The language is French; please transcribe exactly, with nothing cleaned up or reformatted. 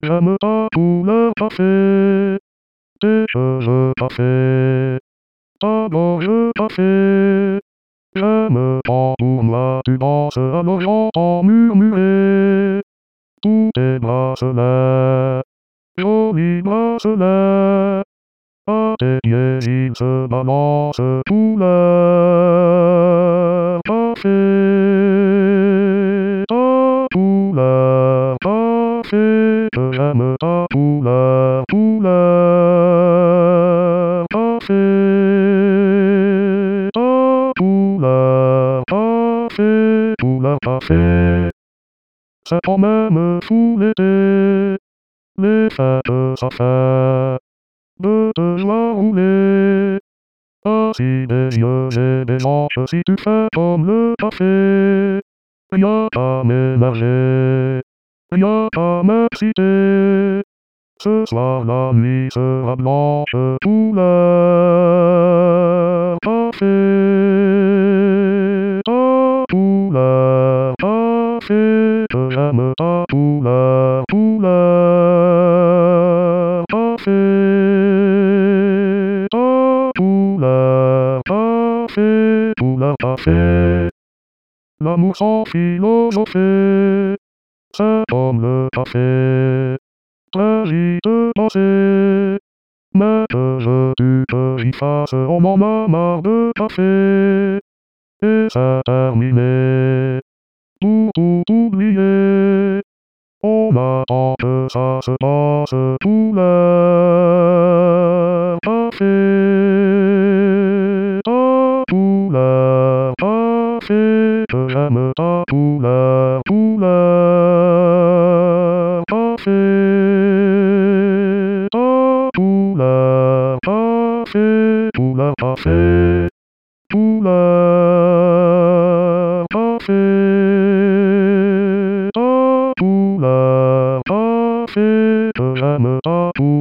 J'aime ta couleur café, tes cheveux café, ta gorge café. J'aime quand pour moi tu danses, alors j'entends murmurer tous tes bracelets, jolis bracelets. À tes pieds ils se balancent couleur café, ta couleur café, que j'aime ta couleur, couleur café, ta couleur café, couleur café. C'est quand même fou l'été, les fêtes ça fait de te voir rouler. Assis des yeux j'ai des hanches si tu fais comme le café. Y'a qu'à m'émerger, y'a qu'à m'exciter. Ce soir la nuit sera blanche, couleur café, ta couleur café, que j'aime ta couleur, couleur café, ta couleur café, couleur café. L'amour sans philosopher, c'est comme le café, très vite passé. Mais que je tue que j'y fasse, on en a marre de café. Et c'est terminé, tout tout oublié. On attend que ça se passe, couleur café, ta couleur café, que j'aime ta couleur, couleur café, ta couleur café, couleur café, couleur café, ta couleur café, que j'aime ta couleur.